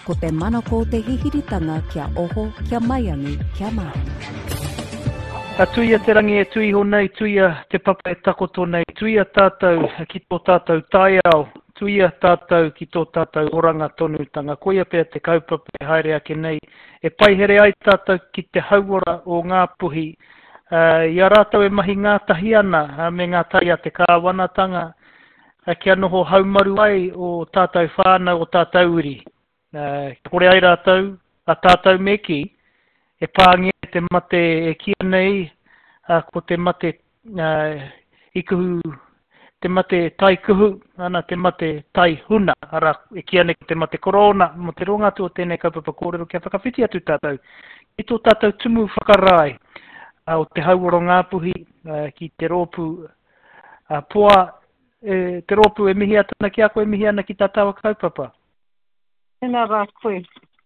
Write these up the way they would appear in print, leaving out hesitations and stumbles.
ko te manako o te hihiritanga kia oho, kia maiangi, kia mahi. A tuia te rangi e tui honei, tuia te papa e takoto nei, tuia tātou ki tō tātou tai au, tuia tātou ki tō tātou oranga tonutanga, koia pēr te kaupapa e haere ake nei, e paihere ai tātou ki te hauora o ngā puhi, ia rātou e mahi ngātahi ana me ngā tai a te kāwanatanga, kia noho haumaru ai o tātou whānau o tātou uri. Kore ai rātou, a tātou meki, e pāngi te mate e kia nei, ko te mate ikuhu, te mate tai kuhu, ana te mate tai huna, ara e kia nei te mate korona, mo te ronga tu o tēnei kaupapa kōrero kia whakawhiti atu tātou. I tō tātou tumu whakarai, o te hauoro ngāpuhi, ki te rōpu poa, te rōpu e mihi atana ki a koe mihi ana ki tātawa kaupapa. Tēnā rā koe.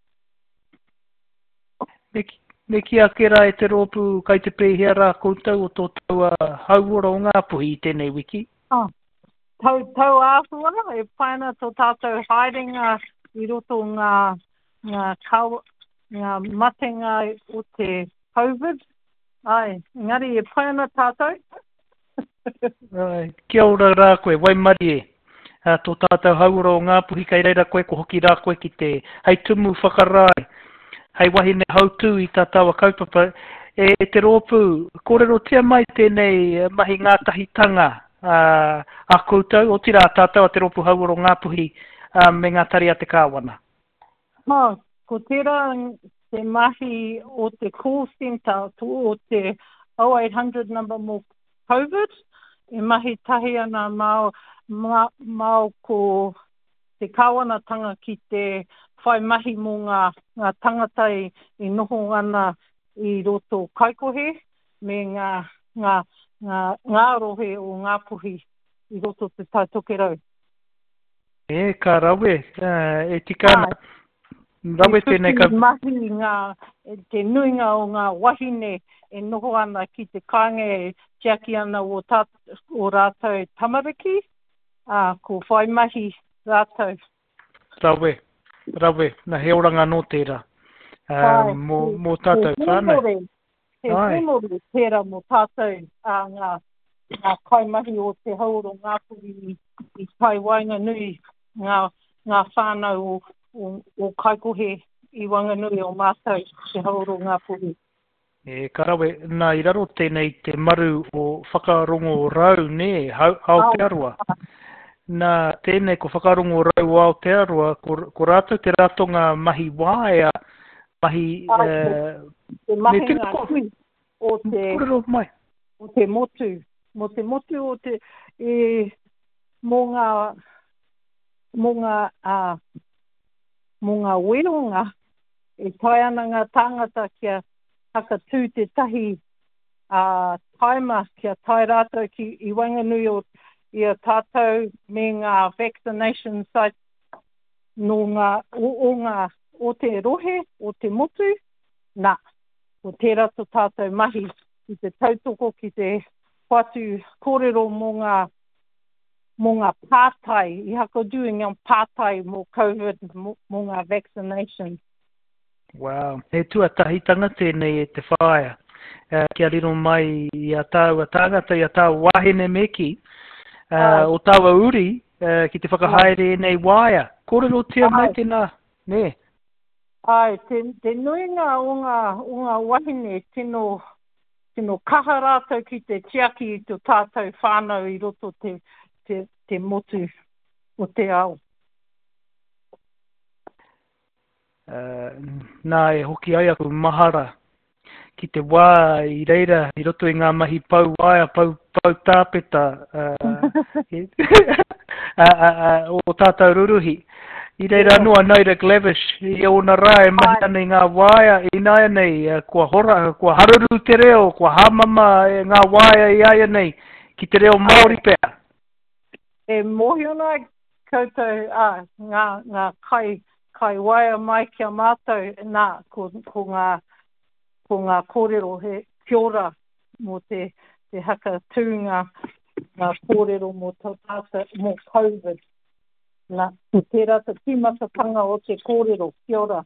Me kia kera e te rōpu kai te pēhea rā koutou o tō taua hauora o ngā puhi i tēnei wiki? Tau āhua, e whaina tō tātou haerenga i roto ngā matenga o te COVID. Ai, ngari e whaina tātou. Kia ora rā koe, Waimarie, tō tātou hauora o ngā puhi kai reira koe, ko hoki rā koe ki te hei tumu whakarai. Hei wahine hautu i tātawa kaupapa, e te rōpu, kōrero tia mai tēnei mahi ngātahitanga a koutou, o tira tātawa te rōpu hauoro ngā puhi me ngā tari a te kāwana. Ko tira te mahi o te call centre, o te 0800 number mo COVID, e mahi tahi ana mau ko te kāwanatanga ki te whai mahi mō ngā tangata i noho ana i roto kaikohe me ngā rohe o ngā puhi i roto te taitokerau. Ka rawe, e tikana. Rawe tēnei ka... Mahi te nuinga o ngā wahine e noho ana ki te kānge tiaki ana o rātou tamariki, ko whai mahi rātou. Rawe, na he oranga no tērā, mō tātou whānau. He whemore tērā mō tātou ngā kaimahi o te hauro ngā puri i Taiwainga nui, ngā whānau o kaikohe i Wanganui o mātou te hauro ngā puri. Ka rawe, nā i raro tēnei te maru o whakarongo rau, ne, Aotearoa. Nā tēnei ko whakarongo rau o Aotearoa, ko rātou te ratonga mahi wāea, mahi... Te mahi ngā kui o te motu. Mo te motu o te... Mō ngā weronga, e tai ana ngā tāngata kia hakatū te tahi taima kia tai rātou ki i Wanganui i a tātou me ngā vaccination site o te rohe, o te motu, o tērā tō tātou mahi i te tautoko ki te whatu kōrero mō ngā pātai, i hako doing ngā pātai mō COVID, mō ngā vaccination. Wow, he tuatahitanga tēnei e te whaia. Kia riro mai i a tāua tāngata, i a tāua wahine meki, o tāua uri, ki te whakahaere nei waia. Kōrero tia mai tēnā, ne? Ai, te nuinga o ngā wahine, tino kaha rātou ki te tiaki i tō tātou whānau i roto te motu o te ao. Nā e hoki ai aku mahara ki te wā i reira i roto i ngā mahi pau waia, pau tāpeta o tātou ruruhi. I reira anua Naira Glavish, i ona rā e mahi ana i ngā waia, i nāia nei, kua haruru te reo, kua hamama e ngā waia i aia nei, ki te reo Māori pēr. E mohi ona koutou, ngā kai waia mai kia mātou, ko ngā kōrero he kiora mō te haka tūnga ngā kōrero mō tātou, mō COVID. Nā, ko tērā te tīmakatanga o te kōrero. Kia ora.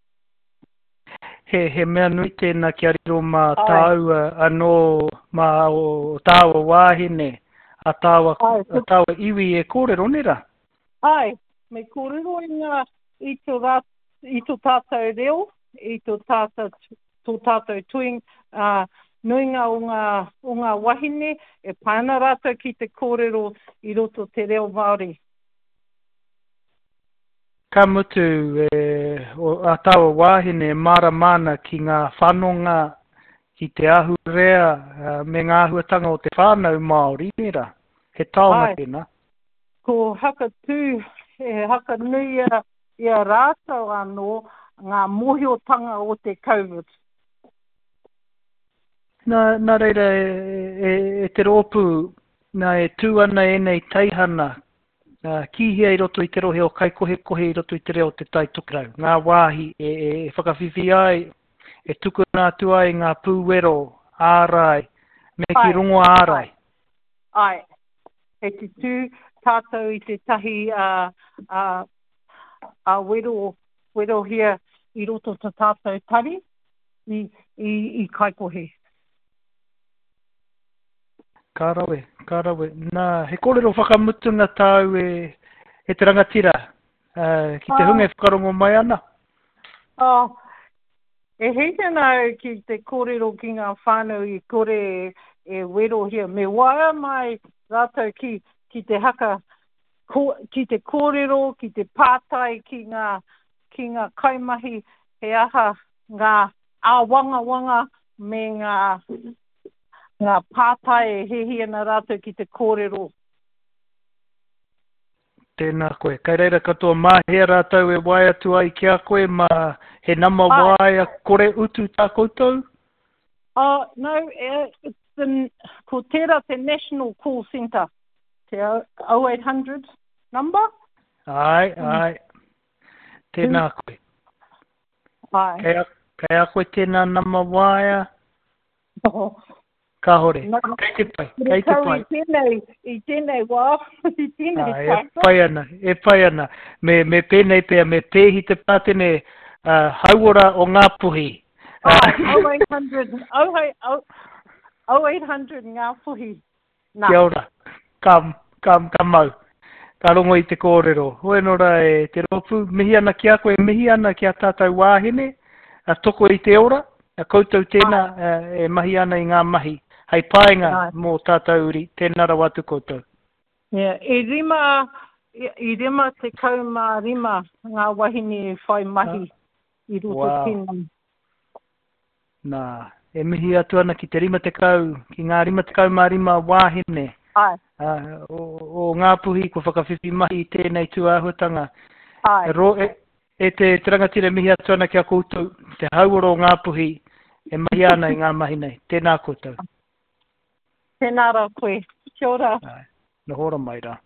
He mea nui tēnā kia riro mā tāua anō mā o tāua wāhine a tāua iwi e kōrero nera? Ai, me kōrero i tō tātou reo, i tō tātou tuing, nuinga o ngā wahine, e pāna rātou ki te kōrero i roto te reo Māori. Ka mutu a tāua wāhine e mara mana ki ngā whanonga ki te ahurea me ngā ahuatanga o te whānau Māori, nera? He taonga tēnā? Ko haka tū, haka nui ia rātou anō ngā mohiotanga o te COVID. Nā reira e te rōpū, nā e tū ana e nei teihana, kihia i roto i te rohe o kai kohe i roto i te reo te tai tukurau. Ngā wāhi e whakawhiwhi ai, e tuku nātu ai ngā pūwero, ārai, me ki rongo ārai. Ai, e te tū tātou i te tahi wero hia i roto te tātou tari i kai kohe. Kārawe. Nā, he kōrero whakamutunga tāu e te rangatira, ki te hunga e whakarongo mai ana? E hei tēnā ki te kōrero ki ngā whānau i kore e wero hia. Me waia mai rātou ki te haka, ki te kōrero, ki te pātai, ki ngā kaimahi, he aha ngā āwanga me ngā pātai e hehi ana rātou ki te kōrero. Tēnā koe. Kai reira katoa mahea rātou e waia tu ai ki a koe, ma he nama waia kore utu tā koutou? No, ko tērā te National Call Centre, te 0800 number. Ai. Tēnā koe. Ai. Kai a koe tēnā nama waia? Ka hore. Kei te pai. I tēnei wā. I tēnei E pai ana. Me pēnei pēr, me pēhi te pātene hauora o ngā puhi. 0800 ngā puhi. Kia ora. Ka mau. Ka rongo i te kōrero. Hoe nora e te ropu. Mihi ana ki a koe, mihi ana ki a tātou wāhine. Toko i te ora. Koutou tēnā e mahi ana i ngā mahi. Hei paenga mō tātou uri, tēnā rawa tu koutou. I rima te kauma rima ngā wahine whai mahi i roto tēnā. Nā, e mihi atu ana ki te rima te kau, ki ngā rima te kauma rima wāhine. O ngā puhi ko whakawhiwhi mahi i tēnei tu āhuatanga. E te rangatira mihi atu ana ki a koutou, te hauoro o ngā puhi, e mahi ana i ngā mahi nei. Tēnā koutou. Tēnā rā koe. Kia ora. Nō hora mai rā.